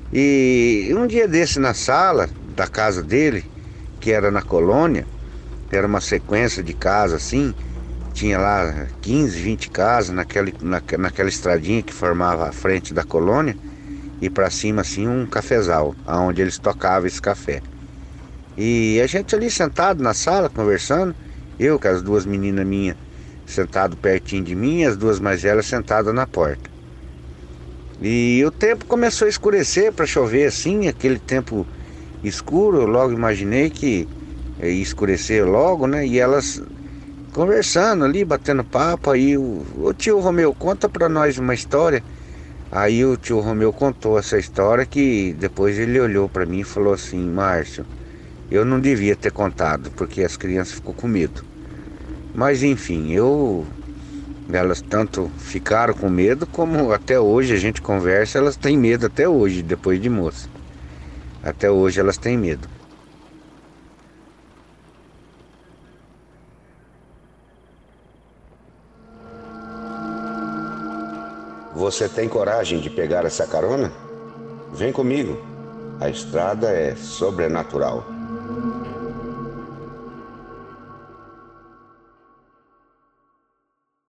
E um dia desse na sala da casa dele, que era na colônia, era uma sequência de casas assim, tinha lá 15, 20 casas naquela estradinha que formava a frente da colônia, e para cima assim um cafezal, aonde eles tocavam esse café. E a gente ali sentado na sala conversando, eu com as duas meninas minhas sentado pertinho de mim, e as duas mais velhas sentadas na porta. E o tempo começou a escurecer para chover assim, aquele tempo escuro, eu logo imaginei que ia escurecer logo, né? E elas conversando ali, batendo papo, aí o tio Romeu conta pra nós uma história. Aí o tio Romeu contou essa história que depois ele olhou pra mim e falou assim: Márcio, eu não devia ter contado, porque as crianças ficou com medo. Mas enfim, elas tanto ficaram com medo como até hoje a gente conversa, elas têm medo até hoje, depois de moça. Até hoje elas têm medo. Você tem coragem de pegar essa carona? Vem comigo. A estrada é sobrenatural.